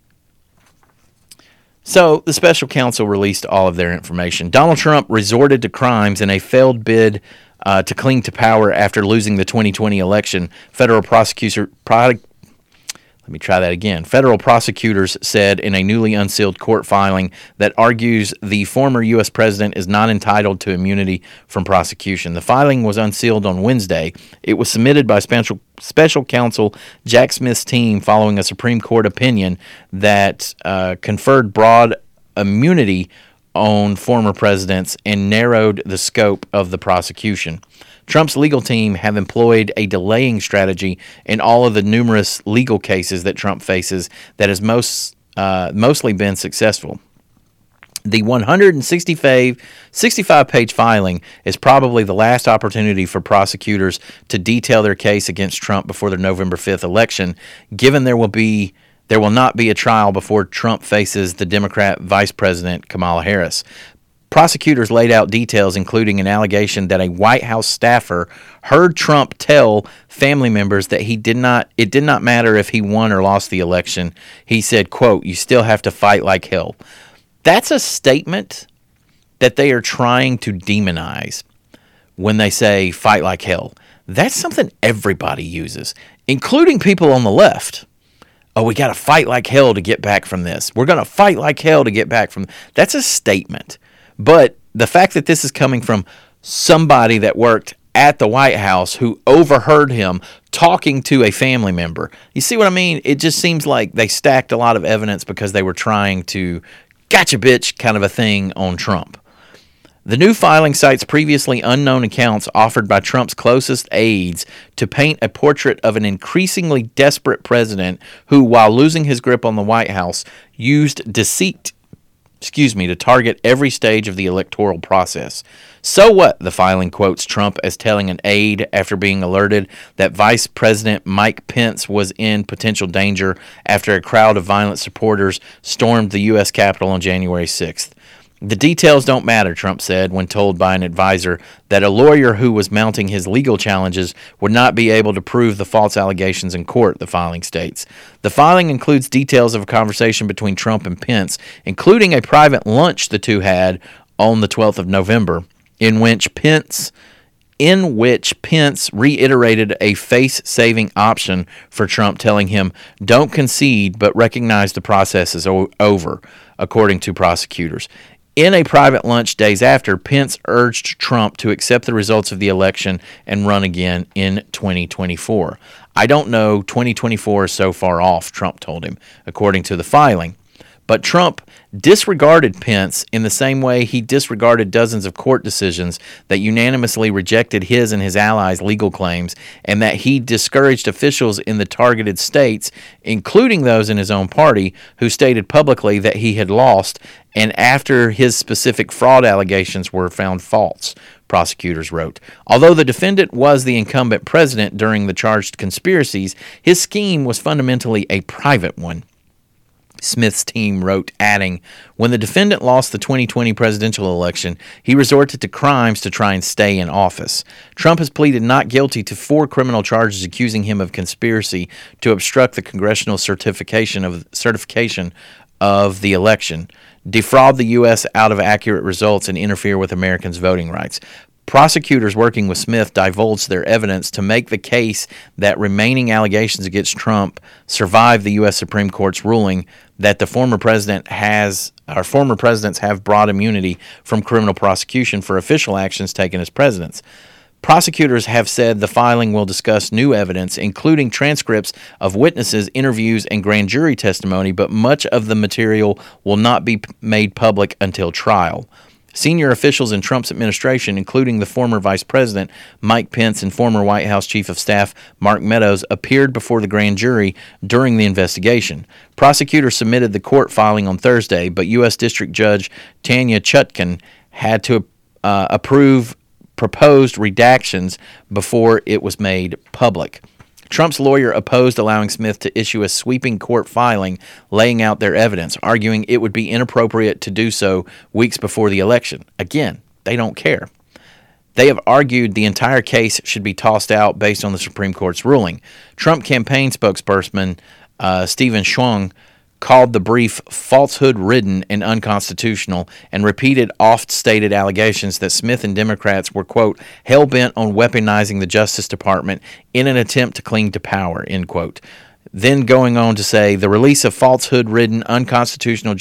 So the special counsel released all of their information. Donald Trump resorted to crimes in a failed bid uh, to cling to power after losing the twenty twenty election. Federal prosecutor, pro- let me try that again. Federal prosecutors said in a newly unsealed court filing that argues the former U S president is not entitled to immunity from prosecution. The filing was unsealed on Wednesday. It was submitted by special special counsel Jack Smith's team following a Supreme Court opinion that uh, conferred broad immunity on former presidents and narrowed the scope of the prosecution. Trump's legal team have employed a delaying strategy in all of the numerous legal cases that Trump faces that has most uh, mostly been successful. The one hundred sixty-five, sixty-five page filing is probably the last opportunity for prosecutors to detail their case against Trump before the November fifth election, given there will be there will not be a trial before Trump faces the Democrat Vice President Kamala Harris. Prosecutors laid out details, including an allegation that a White House staffer heard Trump tell family members that he did not. It did not matter if he won or lost the election. He said, quote, "You still have to fight like hell." That's a statement that they are trying to demonize when they say fight like hell. That's something everybody uses, including people on the left. Oh, we got to fight like hell to get back from this. We're going to fight like hell to get back from. That's a statement. But the fact that this is coming from somebody that worked at the White House who overheard him talking to a family member, you see what I mean? It just seems like they stacked a lot of evidence because they were trying to gotcha bitch kind of a thing on Trump. The new filing cites previously unknown accounts offered by Trump's closest aides to paint a portrait of an increasingly desperate president who, while losing his grip on the White House, used deceit excuse me, to target every stage of the electoral process. So what? The filing quotes Trump as telling an aide after being alerted that Vice President Mike Pence was in potential danger after a crowd of violent supporters stormed the U S Capitol on January sixth. The details don't matter, Trump said when told by an advisor that a lawyer who was mounting his legal challenges would not be able to prove the false allegations in court, the filing states. The filing includes details of a conversation between Trump and Pence, including a private lunch the two had on the twelfth of November, in which Pence in which Pence reiterated a face-saving option for Trump, telling him, "Don't concede, but recognize the process is o- over," according to prosecutors. In a private lunch days after, Pence urged Trump to accept the results of the election and run again in twenty twenty-four. "I don't know, twenty twenty-four is so far off," Trump told him, according to the filing. But Trump disregarded Pence in the same way he disregarded dozens of court decisions that unanimously rejected his and his allies' legal claims, and that he discouraged officials in the targeted states, including those in his own party, who stated publicly that he had lost, and after his specific fraud allegations were found false, prosecutors wrote. Although the defendant was the incumbent president during the charged conspiracies, his scheme was fundamentally a private one. Smith's team wrote, adding, when the defendant lost the twenty twenty presidential election, he resorted to crimes to try and stay in office. Trump has pleaded not guilty to four criminal charges accusing him of conspiracy to obstruct the congressional certification of certification of the election, defraud the U S out of accurate results, and interfere with Americans' voting rights. Prosecutors working with Smith divulged their evidence to make the case that remaining allegations against Trump survive the U S Supreme Court's ruling that the former president has, or former presidents have broad immunity from criminal prosecution for official actions taken as presidents. Prosecutors have said the filing will discuss new evidence, including transcripts of witnesses, interviews, and grand jury testimony, but much of the material will not be made public until trial. Senior officials in Trump's administration, including the former Vice President Mike Pence and former White House Chief of Staff Mark Meadows, appeared before the grand jury during the investigation. Prosecutors submitted the court filing on Thursday, but U S District Judge Tanya Chutkan had to uh, approve proposed redactions before it was made public. Trump's lawyer opposed allowing Smith to issue a sweeping court filing laying out their evidence, arguing it would be inappropriate to do so weeks before the election. Again, they don't care. They have argued the entire case should be tossed out based on the Supreme Court's ruling. Trump campaign spokesperson uh, Stephen Schwung called the brief falsehood-ridden and unconstitutional and repeated oft-stated allegations that Smith and Democrats were, quote, hell-bent on weaponizing the Justice Department in an attempt to cling to power, end quote. Then going on to say, the release of falsehood-ridden, unconstitutional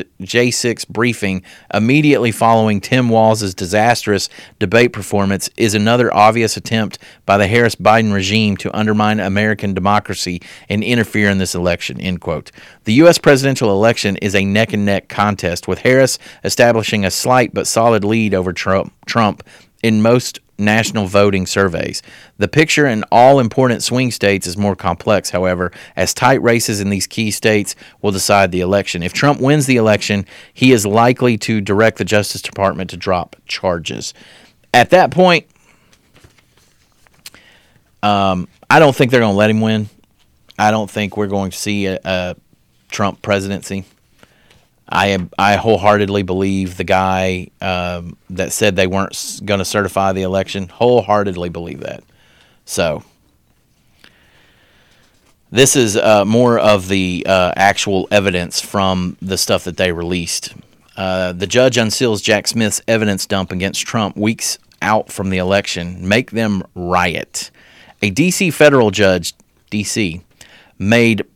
J six briefing immediately following Tim Walz's disastrous debate performance is another obvious attempt by the Harris-Biden regime to undermine American democracy and interfere in this election, end quote. The U S presidential election is a neck-and-neck contest, with Harris establishing a slight but solid lead over Trump, Trump in most national voting surveys. The picture in all important swing states is more complex, however, as tight races in these key states will decide the election. If Trump wins the election, he is likely to direct the Justice Department to drop charges. At that point, um, I don't think they're going to let him win. I don't think we're going to see a, a Trump presidency. I am, I wholeheartedly believe the guy um, that said they weren't going to certify the election, wholeheartedly believe that. So this is uh, more of the uh, actual evidence from the stuff that they released. Uh, the judge unseals Jack Smith's evidence dump against Trump weeks out from the election. Make them riot. A D C federal judge, D C, made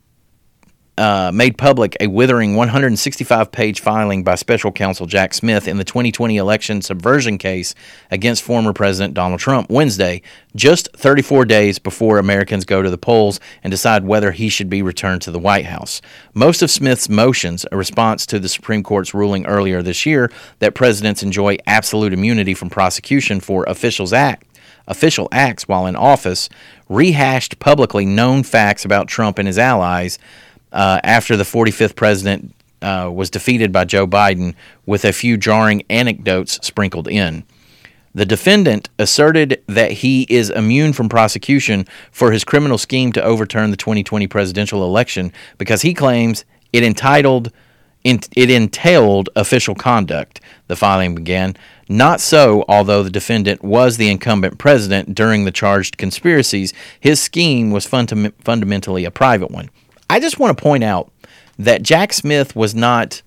Uh, made public a withering one hundred sixty-five page filing by special counsel Jack Smith in the twenty twenty election subversion case against former President Donald Trump Wednesday, just thirty-four days before Americans go to the polls and decide whether he should be returned to the White House. Most of Smith's motions, a response to the Supreme Court's ruling earlier this year that presidents enjoy absolute immunity from prosecution for officials act, official acts while in office, rehashed publicly known facts about Trump and his allies Uh, after the forty-fifth president uh, was defeated by Joe Biden, with a few jarring anecdotes sprinkled in. The defendant asserted that he is immune from prosecution for his criminal scheme to overturn the twenty twenty presidential election because he claims it entitled it entailed official conduct, the filing began. Not so, although the defendant was the incumbent president during the charged conspiracies, his scheme was funda- fundamentally a private one. I just want to point out that Jack Smith was not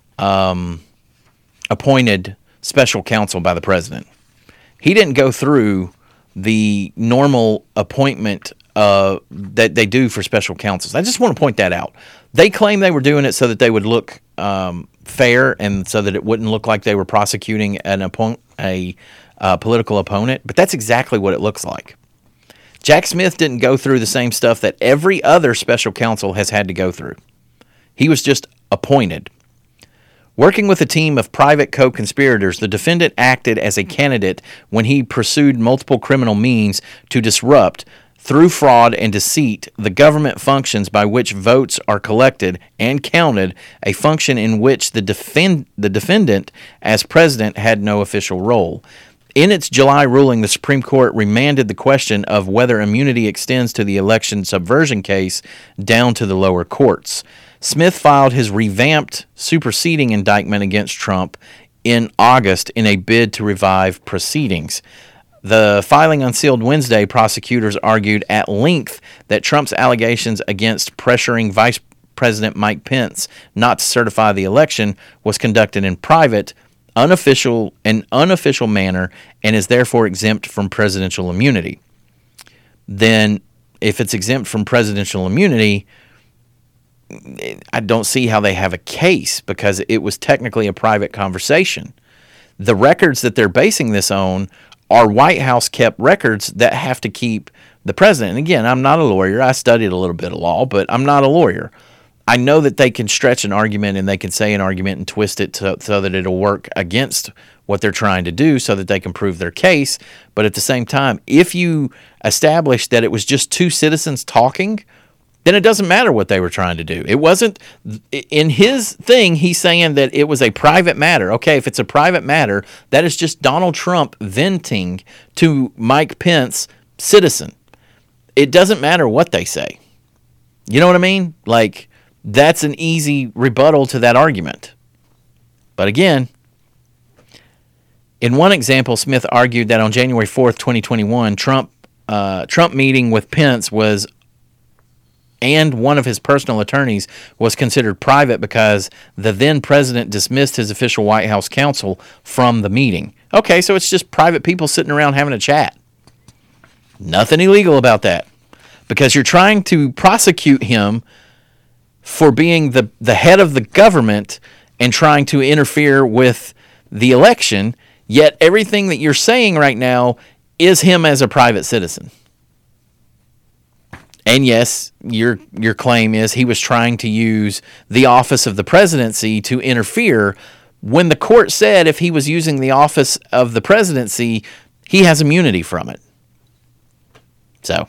um, appointed special counsel by the president. He didn't go through the normal appointment uh, that they do for special counsels. I just want to point that out. They claim they were doing it so that they would look um, fair and so that it wouldn't look like they were prosecuting an oppo- a uh, political opponent, but that's exactly what it looks like. Jack Smith didn't go through the same stuff that every other special counsel has had to go through. He was just appointed. Working with a team of private co-conspirators, the defendant acted as a candidate when he pursued multiple criminal means to disrupt, through fraud and deceit, the government functions by which votes are collected and counted, a function in which the defend, the defendant, as president, had no official role. In its July ruling, the Supreme Court remanded the question of whether immunity extends to the election subversion case down to the lower courts. Smith filed his revamped superseding indictment against Trump in August in a bid to revive proceedings. The filing unsealed Wednesday. Prosecutors argued at length that Trump's allegations against pressuring Vice President Mike Pence not to certify the election was conducted in private, unofficial, an unofficial manner and is therefore exempt from presidential immunity. Then, if it's exempt from presidential immunity, I don't see how they have a case because it was technically a private conversation. The records that they're basing this on are White House kept records that have to keep the president. And again, I'm not a lawyer. I studied a little bit of law, but I'm not a lawyer. I know that they can stretch an argument and they can say an argument and twist it to, so that it'll work against what they're trying to do so that they can prove their case. But at the same time, if you establish that it was just two citizens talking, then it doesn't matter what they were trying to do. It wasn't, in his thing, he's saying that it was a private matter. Okay, if it's a private matter, that is just Donald Trump venting to Mike Pence, citizen. It doesn't matter what they say. You know what I mean? Like, that's an easy rebuttal to that argument. But again, in one example, Smith argued that on January fourth, twenty twenty-one, Trump uh, Trump meeting with Pence was and one of his personal attorneys was considered private because the then president dismissed his official White House counsel from the meeting. Okay, so it's just private people sitting around having a chat. Nothing illegal about that. Because you're trying to prosecute him for being the, the head of the government and trying to interfere with the election, yet everything that you're saying right now is him as a private citizen. And yes, your your claim is he was trying to use the office of the presidency to interfere when the court said if he was using the office of the presidency, he has immunity from it. So,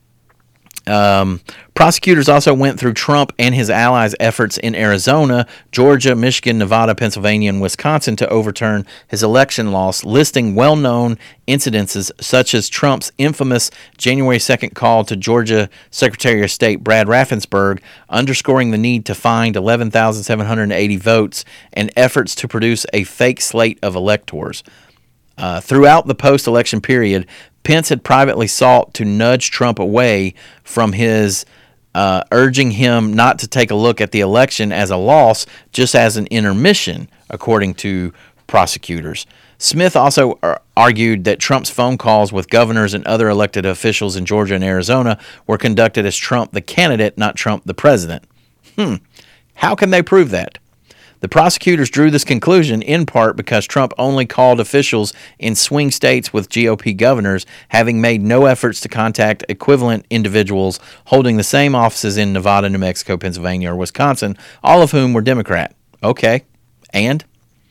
um, prosecutors also went through Trump and his allies' efforts in Arizona, Georgia, Michigan, Nevada, Pennsylvania, and Wisconsin to overturn his election loss, listing well-known incidences such as Trump's infamous January second call to Georgia Secretary of State Brad Raffensperger, underscoring the need to find eleven thousand seven hundred eighty votes, and efforts to produce a fake slate of electors. Uh, throughout the post-election period, Pence had privately sought to nudge Trump away from his uh, urging him not to take a look at the election as a loss, just as an intermission, according to prosecutors. Smith also ar- argued that Trump's phone calls with governors and other elected officials in Georgia and Arizona were conducted as Trump the candidate, not Trump the president. Hmm. How can they prove that? The prosecutors drew this conclusion in part because Trump only called officials in swing states with G O P governors, having made no efforts to contact equivalent individuals holding the same offices in Nevada, New Mexico, Pennsylvania, or Wisconsin, all of whom were Democrat. Okay, and?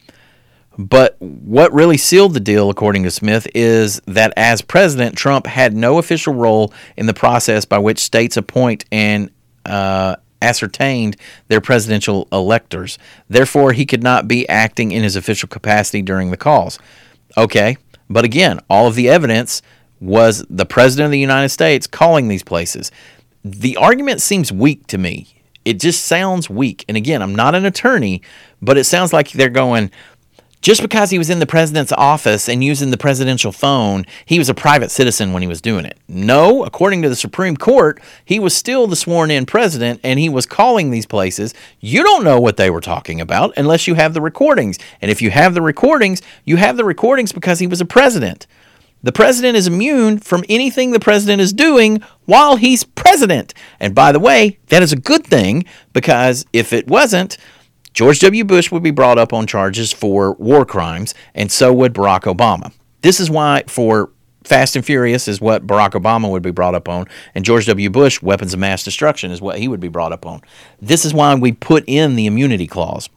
But what really sealed the deal, according to Smith, is that as president, Trump had no official role in the process by which states appoint and uh, ascertained their presidential electors. Therefore, he could not be acting in his official capacity during the calls. Okay, but again, all of the evidence was the president of the United States calling these places. The argument seems weak to me. It just sounds weak. And again, I'm not an attorney, but it sounds like they're going, just because he was in the president's office and using the presidential phone, he was a private citizen when he was doing it. No, according to the Supreme Court, he was still the sworn-in president, and he was calling these places. You don't know what they were talking about unless you have the recordings. And if you have the recordings, you have the recordings because he was a president. The president is immune from anything the president is doing while he's president. And by the way, that is a good thing, because if it wasn't, George W. Bush would be brought up on charges for war crimes, and so would Barack Obama. This is why, for Fast and Furious is what Barack Obama would be brought up on, and George W. Bush, weapons of mass destruction, is what he would be brought up on. This is why we put in the immunity clause.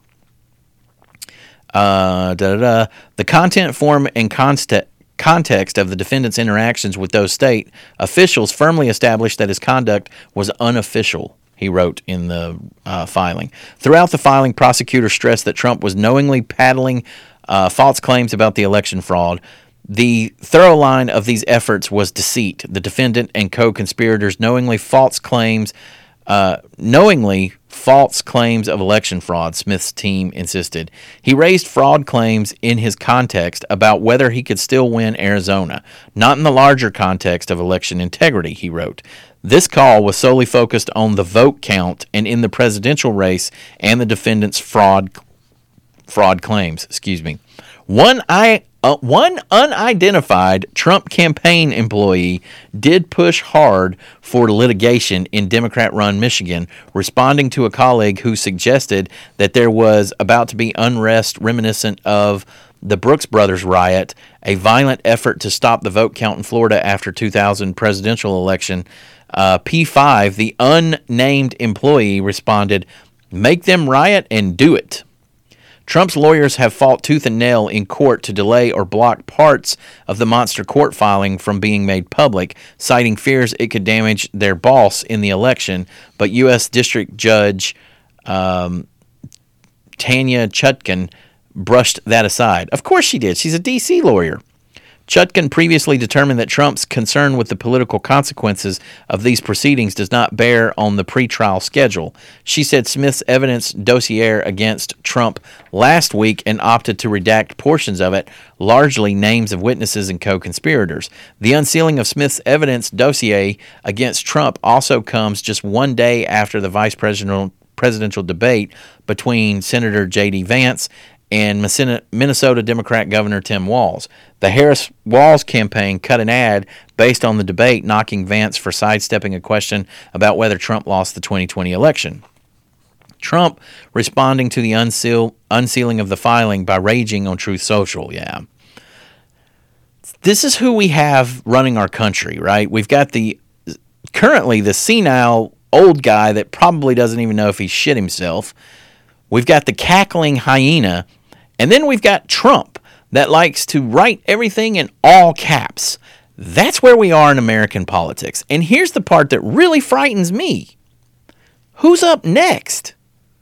Uh, da, da, da. The content, form, and const- context of the defendant's interactions with those state officials firmly established that his conduct was unofficial, he wrote in the uh, filing. Throughout the filing, prosecutors stressed that Trump was knowingly peddling uh, false claims about the election fraud. The thorough line of these efforts was deceit. The defendant and co-conspirators knowingly false claims uh, knowingly false claims of election fraud, Smith's team insisted. He raised fraud claims in his context about whether he could still win Arizona, not in the larger context of election integrity, he wrote. This call was solely focused on the vote count and in the presidential race and the defendant's fraud fraud claims. Excuse me. One I uh, one unidentified Trump campaign employee did push hard for litigation in Democrat-run Michigan, responding to a colleague who suggested that there was about to be unrest reminiscent of the Brooks Brothers riot, a violent effort to stop the vote count in Florida after two thousand presidential election. Uh, P five, the unnamed employee, responded, "Make them riot and do it." Trump's lawyers have fought tooth and nail in court to delay or block parts of the monster court filing from being made public, citing fears it could damage their boss in the election. But U S District Judge um, Tanya Chutkan brushed that aside. Of course she did. She's a D C lawyer. Chutkan previously determined that Trump's concern with the political consequences of these proceedings does not bear on the pretrial schedule. She said Smith's evidence dossier against Trump last week and opted to redact portions of it, largely names of witnesses and co-conspirators. The unsealing of Smith's evidence dossier against Trump also comes just one day after the vice presidential presidential debate between Senator J D Vance and Minnesota Democrat Governor Tim Walz. The Harris-Walz campaign cut an ad based on the debate, knocking Vance for sidestepping a question about whether Trump lost the twenty twenty election. Trump responding to the unseal, unsealing of the filing by raging on Truth Social. Yeah. This is who we have running our country, right? We've got the currently the senile old guy that probably doesn't even know if he shit himself. We've got the cackling hyena. And then we've got Trump that likes to write everything in all caps. That's where we are in American politics. And here's the part that really frightens me. Who's up next?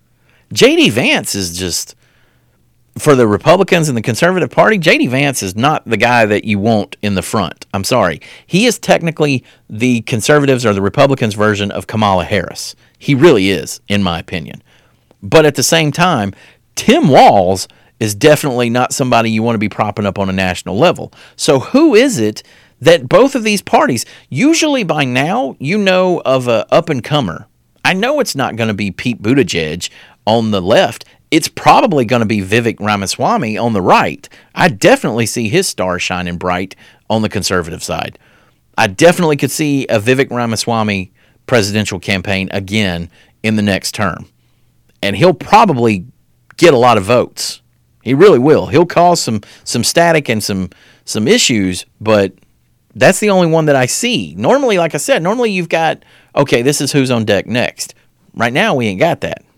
J D Vance is just, for the Republicans and the Conservative Party, J D Vance is not the guy that you want in the front. I'm sorry. He is technically the Conservatives or the Republicans' version of Kamala Harris. He really is, in my opinion. But at the same time, Tim Walz is definitely not somebody you want to be propping up on a national level. So who is it that both of these parties, usually by now, you know of a up-and-comer. I know it's not going to be Pete Buttigieg on the left. It's probably going to be Vivek Ramaswamy on the right. I definitely see his star shining bright on the conservative side. I definitely could see a Vivek Ramaswamy presidential campaign again in the next term. And he'll probably get a lot of votes. He really will. He'll cause some some static and some some issues, but that's the only one that I see. Normally, like I said, normally you've got, okay, this is who's on deck next. Right now, we ain't got that.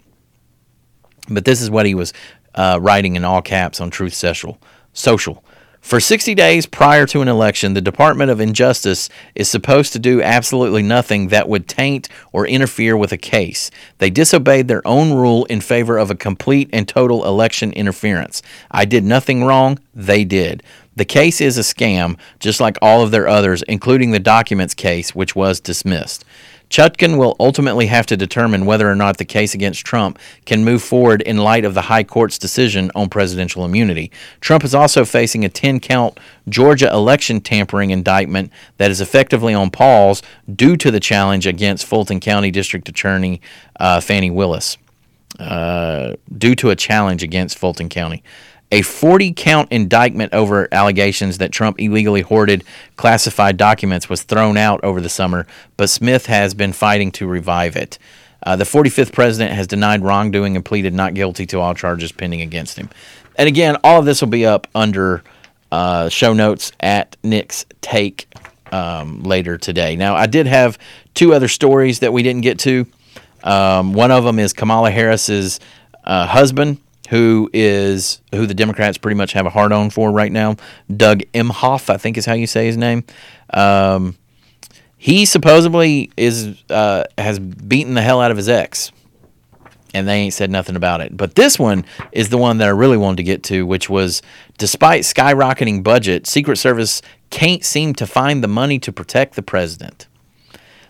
But this is what he was uh, writing in all caps on Truth Social. Social. For sixty days prior to an election, the Department of Injustice is supposed to do absolutely nothing that would taint or interfere with a case. They disobeyed their own rule in favor of a complete and total election interference. I did nothing wrong. They did. The case is a scam, just like all of their others, including the documents case, which was dismissed. Chutkan will ultimately have to determine whether or not the case against Trump can move forward in light of the High Court's decision on presidential immunity. Trump is also facing a ten-count Georgia election tampering indictment that is effectively on pause due to the challenge against Fulton County District Attorney uh, Fannie Willis. Uh, due to a challenge against Fulton County. A forty-count indictment over allegations that Trump illegally hoarded classified documents was thrown out over the summer, but Smith has been fighting to revive it. Uh, the forty-fifth president has denied wrongdoing and pleaded not guilty to all charges pending against him. And again, all of this will be up under uh, show notes at Nick's Take um, later today. Now, I did have two other stories that we didn't get to. Um, one of them is Kamala Harris's uh, husband, who is who the Democrats pretty much have a hard on for right now. Doug Emhoff, I think is how you say his name. Um, he supposedly is uh, has beaten the hell out of his ex, and they ain't said nothing about it. But this one is the one that I really wanted to get to, which was, despite skyrocketing budget, Secret Service can't seem to find the money to protect the president.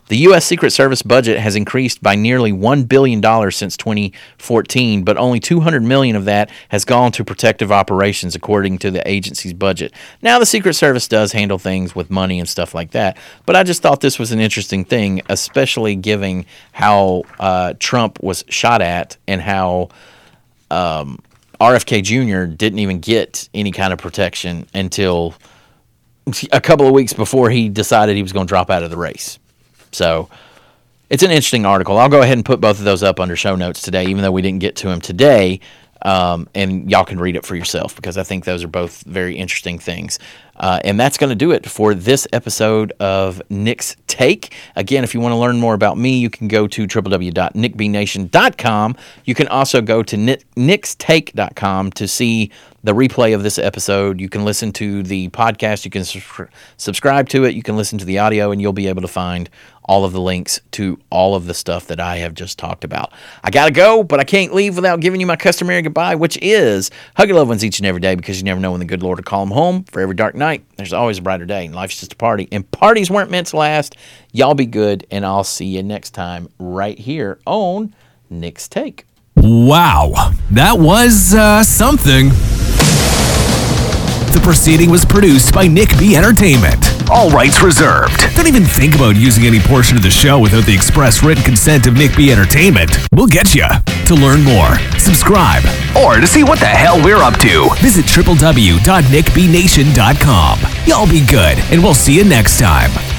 The U S Secret Service budget has increased by nearly one billion dollars since twenty fourteen, but only two hundred million dollars of that has gone to protective operations, according to the agency's budget. Now, the Secret Service does handle things with money and stuff like that, but I just thought this was an interesting thing, especially given how uh, Trump was shot at and how um, R F K Junior didn't even get any kind of protection until a couple of weeks before he decided he was going to drop out of the race. So it's an interesting article. I'll go ahead and put both of those up under show notes today, even though we didn't get to them today. Um, and y'all can read it for yourself because I think those are both very interesting things. Uh, and that's going to do it for this episode of Nick's Take. Again, if you want to learn more about me, you can go to w w w dot nick b nation dot com. You can also go to nicks take dot com to see the replay of this episode. You can listen to the podcast. You can su- subscribe to it. You can listen to the audio, and you'll be able to find all of the links to all of the stuff that I have just talked about. I got to go, but I can't leave without giving you my customary goodbye, which is hug your loved ones each and every day because you never know when the good Lord will call them home. For every dark night, there's always a brighter day, and life's just a party. And parties weren't meant to last. Y'all be good, and I'll see you next time right here on Nick's Take. Wow, that was uh, something. The proceeding was produced by Nick B. Entertainment. All rights reserved. Don't even think about using any portion of the show without the express written consent of Nick B. Entertainment. We'll get you. To learn more, subscribe, or to see what the hell we're up to, visit w w w dot nick b nation dot com. Y'all be good, and we'll see you next time.